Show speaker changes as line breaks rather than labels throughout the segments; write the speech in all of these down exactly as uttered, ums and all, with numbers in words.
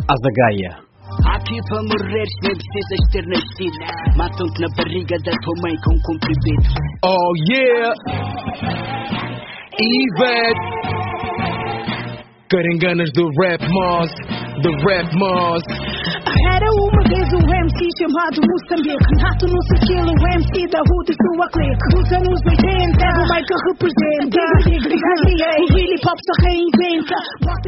Azagaia.
Aqui para morrer nem precisas ter nascido. Matam-te na barriga da tua mãe com um comprimido.
Oh yeah! Ivete! Caranganas do Rap Moss, do Rap Moss.
Era uma vez um M C chamado Moçambique. Nato no Sequilo, o M C da rua de sua clique. Dos anos oitenta, o Michael representa. O hip hop se reinventa.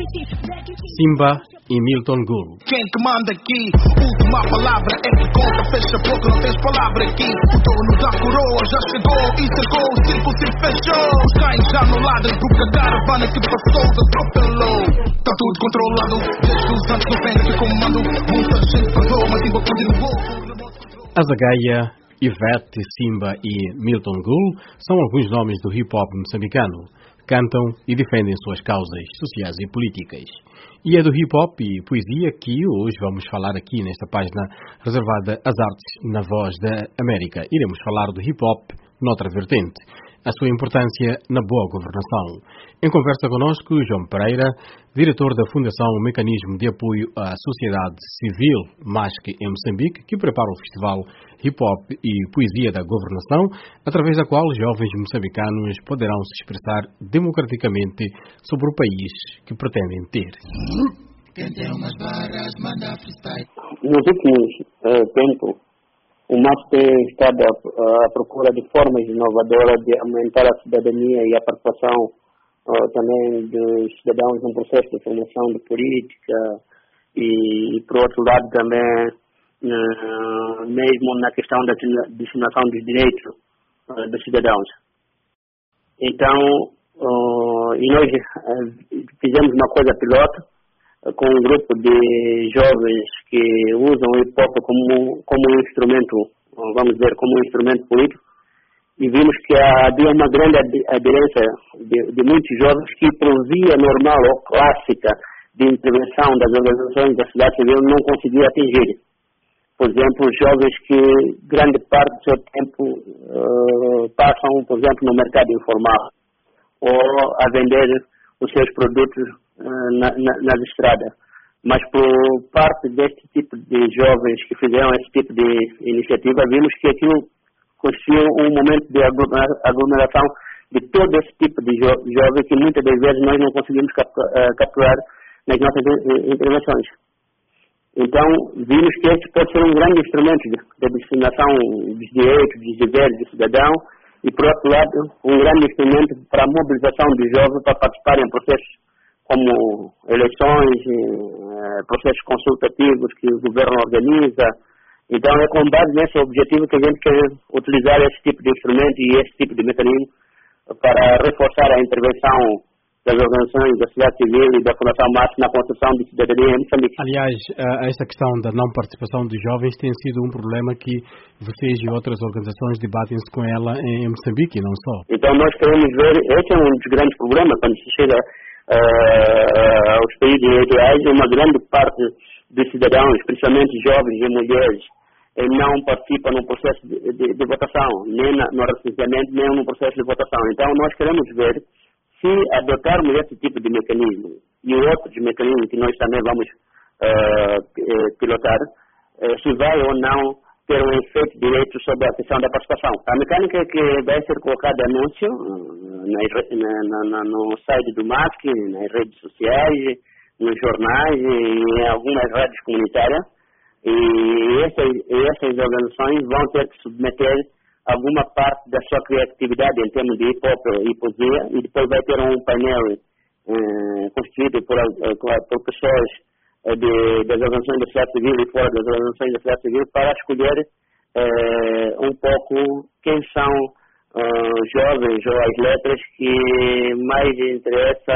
Simba e Milton Gul.
Quem que manda aqui? Última palavra é que conta. Fecha a boca, não tens palavra aqui. O dono da coroa já chegou e cercou. O circo se fechou. Os cães já no ladrão porque a caravana que passou atropelou. Tá tudo controlado. Desde os anos noventa que comando. Muita gente passou, mas ainda continuou.
Azagaia, Ivete, Simba e Milton Gul são alguns nomes do hip-hop moçambicano. Cantam e defendem suas causas sociais e políticas. E é do hip-hop e poesia que hoje vamos falar aqui nesta página reservada às artes na Voz da América. Iremos falar do hip-hop noutra vertente, a sua importância na boa governação. Em conversa conosco, João Pereira, diretor da Fundação Mecanismo de Apoio à Sociedade Civil, MASC, em Moçambique, que prepara o Festival Hip Hop e Poesia da Governação, através da qual jovens moçambicanos poderão se expressar democraticamente sobre o país que pretendem ter.
Quem tem umas barras, manda freestyle.
Nos últimos uh, tempos, o MASC tem estado à, à procura de formas inovadoras de aumentar a cidadania e a participação uh, também dos cidadãos no processo de formação de política e, e por outro lado, também uh, mesmo na questão da disseminação dos direitos uh, dos cidadãos. Então, uh, e nós uh, fizemos uma coisa piloto com um grupo de jovens que usam o hip-hop como, como um instrumento, vamos dizer, como um instrumento político, e vimos que havia uma grande aderência de, de muitos jovens que, por via normal ou clássica de intervenção das organizações da sociedade civil, não conseguiam atingir. Por exemplo, jovens que grande parte do seu tempo uh, passam, por exemplo, no mercado informal ou a vender os seus produtos Na, na, nas estradas. Mas por parte deste tipo de jovens que fizeram esse tipo de iniciativa, vimos que aquilo constituiu um momento de aglomeração de todo esse tipo de jo jovens que muitas das vezes nós não conseguimos capturar nas nossas intervenções. Então, vimos que este pode ser um grande instrumento de, de disseminação dos direitos, dos deveres do cidadão e, por outro lado, um grande instrumento para a mobilização dos jovens para participarem em processos como eleições, processos consultativos que o governo organiza. Então, é com base nesse objetivo que a gente quer utilizar esse tipo de instrumento e esse tipo de mecanismo para reforçar a intervenção das organizações da sociedade civil e da Fundação MASC na construção de cidadania em Moçambique.
Aliás, esta questão da não participação dos jovens tem sido um problema que vocês e outras organizações debatem-se com ela em Moçambique e não só.
Então, nós queremos ver, esse é um dos grandes problemas quando se chega Uh, aos países eleitorais, uma grande parte dos cidadãos, principalmente jovens e mulheres, não participam no processo de, de, de votação, nem na, no recenseamento, nem no processo de votação. Então, nós queremos ver se adotarmos esse tipo de mecanismo e outros mecanismos que nós também vamos uh, pilotar, uh, se vai ou não ter um efeito direito sobre a questão da participação. A mecânica é que vai ser colocada anúncio na, na, no site do MASC, nas redes sociais, nos jornais e em algumas rádios comunitárias. E essas, essas organizações vão ter que submeter alguma parte da sua criatividade em termos de hip-hop e poesia, e depois vai ter um painel eh, constituído por, por pessoas De, das organizações da sociedade civil e fora das organizações da sociedade civil para escolher eh, um pouco quem são uh, jovens ou as letras que mais interessa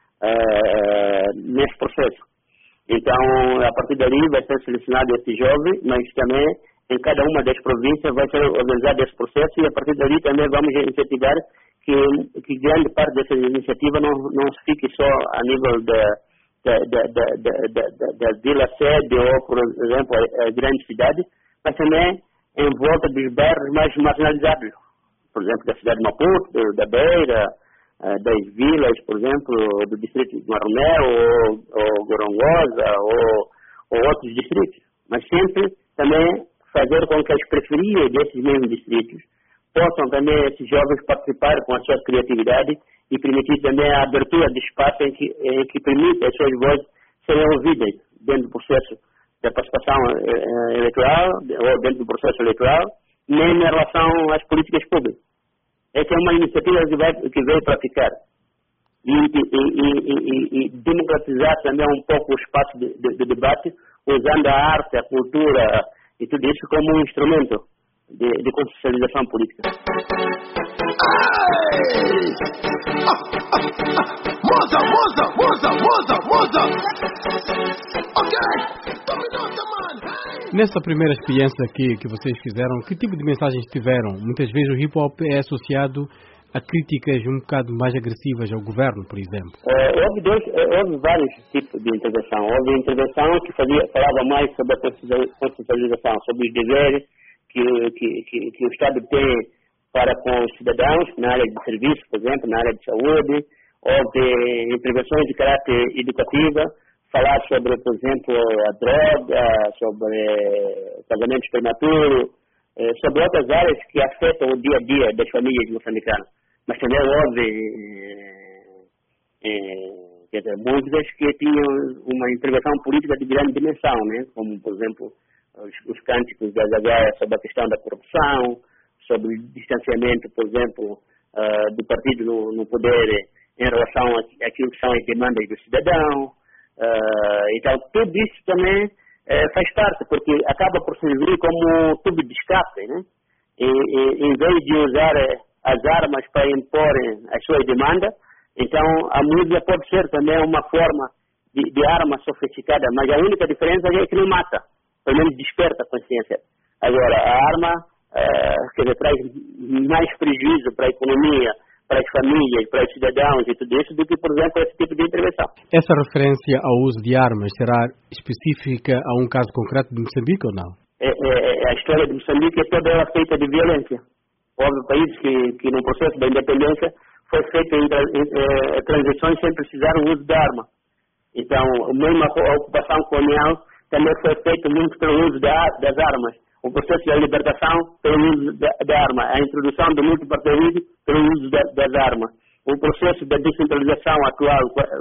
uh, nesse processo. Então, a partir dali vai ser selecionado esse jovem, mas também em cada uma das províncias vai ser organizado esse processo e a partir dali também vamos incentivar que, que grande parte dessa iniciativa não, não fique só a nível da Da, da, da, da, da, da vila sede ou, por exemplo, a, a grande cidade, mas também em volta dos bairros mais marginalizados, por exemplo, da cidade de Maputo, da Beira, das vilas, por exemplo, do distrito de Maromé, ou, ou Gorongosa, ou, ou outros distritos, mas sempre também fazer com que as periferias desses mesmos distritos possam também esses jovens participar com a sua criatividade e permitir também a abertura de espaço em que, em que permite as suas vozes serem ouvidas dentro do processo da participação eh, eleitoral ou dentro do processo eleitoral, nem em relação às políticas públicas. Essa é uma iniciativa que, vai, que veio para ficar. E, e, e, e, e democratizar também um pouco o espaço de, de, de debate, usando a arte, a cultura e tudo isso como um instrumento de, de consciencialização política.
Moza, moza, moza, moza, moza. Ok,
nessa primeira experiência que, que vocês fizeram, que tipo de mensagens tiveram? Muitas vezes o hip hop é associado a críticas um bocado mais agressivas ao governo, por exemplo.
Uh, houve, dois, houve vários tipos de intervenção. Houve intervenção que fazia, falava mais sobre a consciencialização, sobre os deveres que, que, que, que o Estado tem para com os cidadãos, na área de serviço, por exemplo, na área de saúde. Houve intervenções de caráter educativo, falar sobre, por exemplo, a droga, sobre casamentos prematuros, sobre outras áreas que afetam o dia a dia das famílias moçambicanas. Mas também houve é, quer dizer, músicas que tinham uma intervenção política de grande dimensão, né? Como, por exemplo, os, os cânticos da Zagaia sobre a questão da corrupção, sobre o distanciamento, por exemplo, uh, do partido no, no poder em relação àquilo que são as demandas do cidadão. Uh, então, tudo isso também uh, faz parte, porque acaba por servir como tubo de escape, né? E, e, em vez de usar as armas para impor as suas demandas, então a música pode ser também uma forma de, de arma sofisticada, mas a única diferença é que não mata, pelo menos desperta a consciência. Agora, a arma uh, quer dizer, traz mais prejuízo para a economia, para as famílias, para os cidadãos e tudo isso, do que, por exemplo, esse tipo de intervenção.
Essa referência ao uso de armas será específica a um caso concreto de Moçambique ou não?
É, é, a história de Moçambique é toda ela feita de violência. Houve países que, que no processo da independência foi feito em, em, em transições sem precisar do uso da arma. Então, mesmo a ocupação colonial também foi feito muito pelo uso da, das armas. O processo da libertação pelo uso da, da arma. A introdução do multipartidarismo pelo uso da, das armas. O processo da descentralização atual,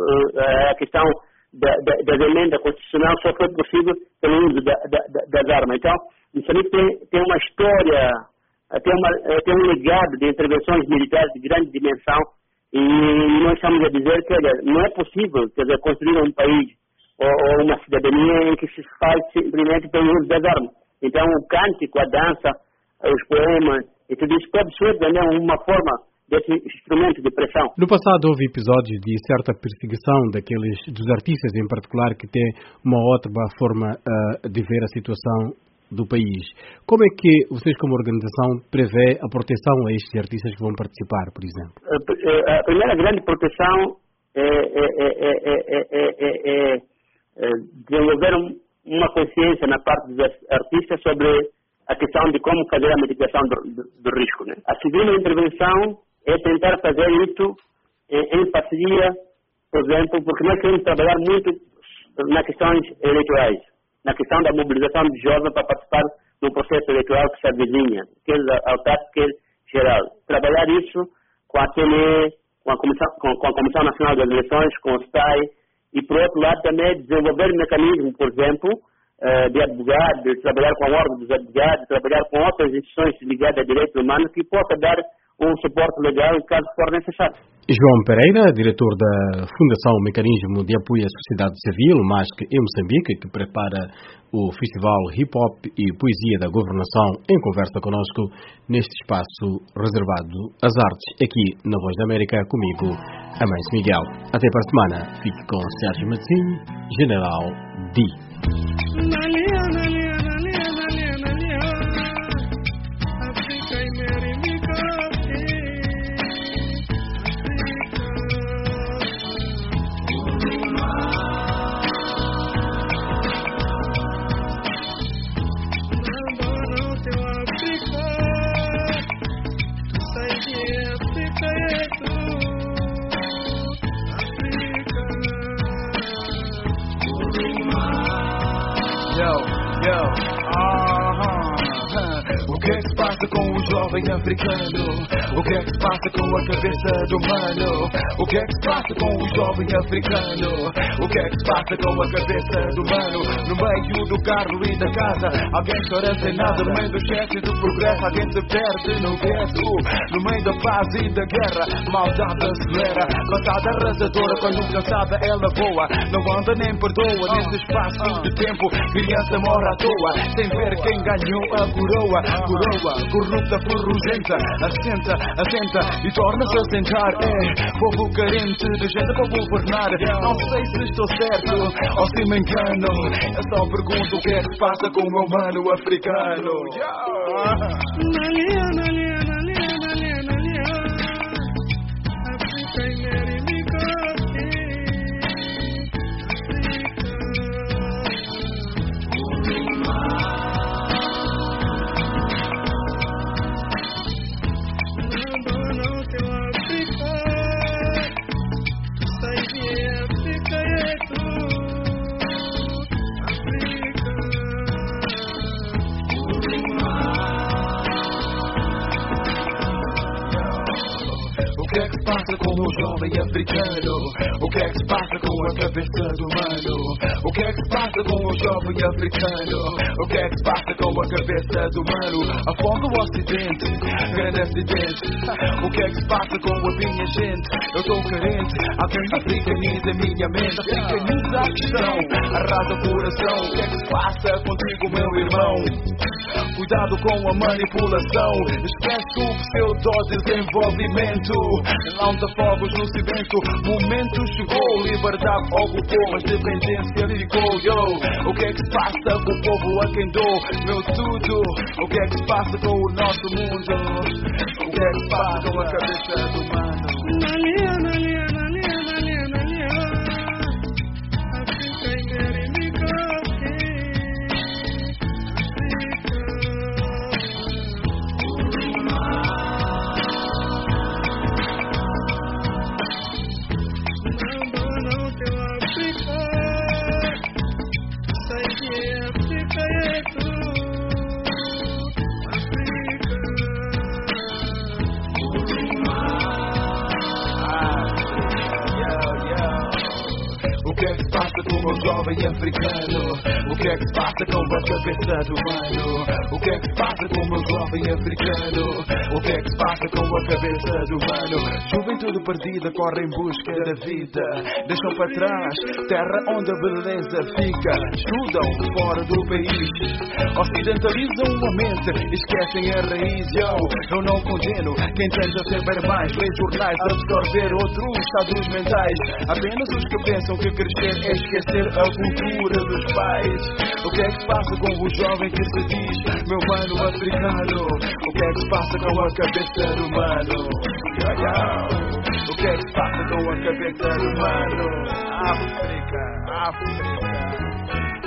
a questão da, da, da emenda constitucional só foi possível pelo uso da, da, das armas. Então, Moçambique tem, tem uma história, tem, uma, tem um legado de intervenções militares de grande dimensão e nós estamos a dizer que olha, não é possível quer dizer, construir um país ou, ou uma cidadania em que se faz simplesmente pelo uso das armas. Então, o cântico, a dança, os poemas, e tudo isso pode ser também uma forma desse instrumento de pressão.
No passado houve episódios de certa perseguição daqueles, dos artistas em particular, que têm uma ótima forma uh, de ver a situação do país. Como é que vocês, como organização, prevê a proteção a estes artistas que vão participar, por exemplo?
A, a primeira grande proteção é, é, é, é, é, é, é desenvolver um uma consciência na parte dos artistas sobre a questão de como fazer a mitigação do, do, do risco. Né? A segunda intervenção é tentar fazer isso em, em parceria, por exemplo, porque nós queremos trabalhar muito nas questões eleitorais, na questão da mobilização de jovens para participar do processo eleitoral que se avizinha, quer autárquico, quer geral. Trabalhar isso com a C N E, com a Comissão, com, com a Comissão Nacional das Eleições, com o S T A I, e, por outro lado, também desenvolver mecanismos, por exemplo, de advogados, de trabalhar com a ordem dos advogados, de trabalhar com outras instituições ligadas a direitos humanos que possa dar um suporte legal caso for necessário.
João Pereira, diretor da Fundação Mecanismo de Apoio à Sociedade Civil, M A S C em Moçambique, que prepara o Festival Hip Hop e Poesia da Governação, em conversa conosco neste espaço reservado às artes, aqui na Voz da América, comigo, Amâncio Miguel. Até para a semana. Fique com Sérgio Matinho, General D.
Yo, uh-huh. O que é que se passa com o jovem africano? O que é que se passa com a cabeça do humano? O que é que se passa com o jovem africano? O que é que se passa com a cabeça do humano? No meio do carro e da casa, alguém chora sem nada. No meio do chefe e do progresso, alguém se perde no gueto. No meio da paz e da guerra, maldade acelera. Passada arrasadora, quando cansada ela voa. Não anda nem perdoa nesse espaço de tempo. Criança morre à toa, sem ver quem ganhou a coroa. Coroa, corrupta, ferrugenta, assenta, assenta e torna-se a sentar. É, povo carente de gente para governar. Não sei se estou certo ou se me engano. Eu só pergunto o que é que se passa com o meu mano africano.
Nalia, nalia, nalia, nalia, nalia. Africa e America.
O que é que se passa com o jovem africano? O que é que se passa com a cabeça do humano? O que é que se passa com o jovem africano? O que é que se passa com a cabeça do humano? A fome do ocidente, grande acidente. O que é que se passa com a minha gente? Eu estou carente, alguém africaniza a minha mente. Africaniza a questão, arrasa o coração. O que é que se passa contigo, meu irmão? Cuidado com a manipulação. Esquece o pseudo-desenvolvimento. Lança fogos no cimento. Momento chegou, liberdade ocupou, mas dependência ficou. Yo, o que é que se passa com o povo a quem dou meu tudo? O que é que se passa com o nosso mundo? O que é que se passa com a cabeça do humano?
Nalia, nalia, nalia, nalia, nalia. Africa e America.
O que é que se passa com o jovem africano? O que é que se passa com a cabeça do humano? O que é que se passa com o jovem africano? O que é que se passa com a cabeça do humano? Juventude perdida corre em busca da vida. Deixam para trás terra onde a beleza fica. Estudam fora do país, ocidentalizam a mente, esquecem a raiz. Yo, eu não condeno quem tenta saber mais. Lê jornais, absorver outros estados mentais. Apenas os que pensam que crescer é esquecer a cultura dos pais. O que é que se passa com o jovem que se diz meu mano africano? O que é que se passa com a cabeça do humano? Yo, yo. O que é que se passa com a cabeça do humano? África, África.